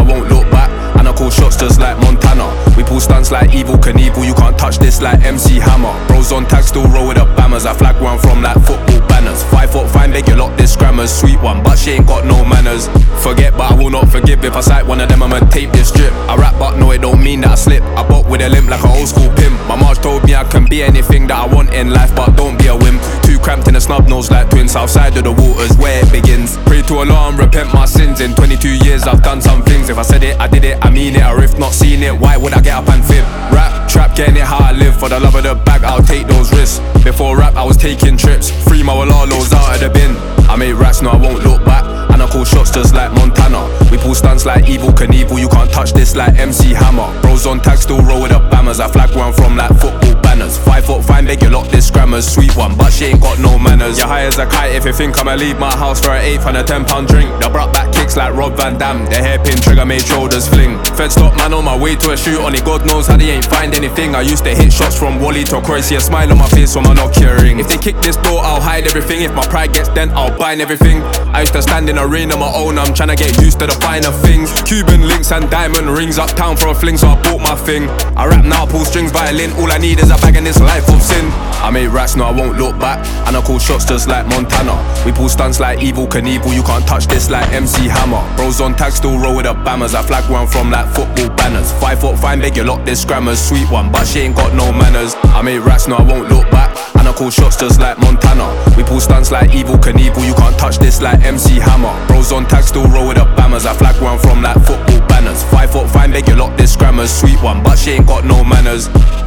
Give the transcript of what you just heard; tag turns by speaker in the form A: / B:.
A: won't look back. And I call shots just like Montana. We pull stunts like Evil Knievel, you can't touch this like MC Hammer. Bros on tag still roll with the bammers, I flag one from like football banners. 5 foot fine, beg you lock this grammar's sweet one, but she ain't got no manners. Forget but I will not forgive, if I sight one of them I'ma tape this strip. I rap but no it don't mean that I slip, I bop with a limp like an old school pimp. My Marge told me I can be anything that I want in life, but don't be a wimp. Too cramped in a snub nose like twins, south side of the waters where it begins. Pray to Allah and repent my sins, in 22 years I've done some things. If I said it, I did it, I mean it, or if not seen it, why would I get up and fib? Rap, trap, getting it how I live, for the love of the bag I'll take those risks. Before rap I was taking trips, 3 Mawalalos out of the bin. I made rats, no I won't look back, and I call shots just like Montana. We pull stunts like Evil Knievel, you can't touch this like MC Hammer. Bros on tag still roll with the bammers, I flag one from like football banners. 5 foot fine, beg you lock this grammar's sweet one, but she ain't got no manners. You're high as a kite if you think I'ma leave my house for an eighth and a £10 drink. The brought back kicks like Rob Van Dam, the hairpin trigger made shoulders fling. Fed stop man on my way to a shoot, only God knows how they ain't find anything. I used to hit shots from Wally to Croy, see a smile on my face when my Nokia ring. If they kick this door I'll hide everything, if my pride gets dent I'll bind everything. I used to stand in a ring on my own, I'm tryna get used to the finer things. Cuban links and diamond rings, uptown for a fling so I bought my thing. I rap now, pull strings, violin, all I need is a bag in this life of sin. I made rats, no I won't look back, and I call shots just like Montana. We pull stunts like Evil Knievel, you can't touch this like MC Hammer. Bros on tag still roll with the bammers, I flag one from like football banners. 5 foot fine, beg you lock this grammar's sweet one, but she ain't got no manners. I made rats, no I won't look back, and I call shots just like Montana. We pull stunts like Evil Knievel, you can't touch this like MC Hammer. Bros on tag still roll with the bammers, I flag one from like football banners. 5 foot fine, beg you lock this grammar's sweet one, but she ain't got no manners.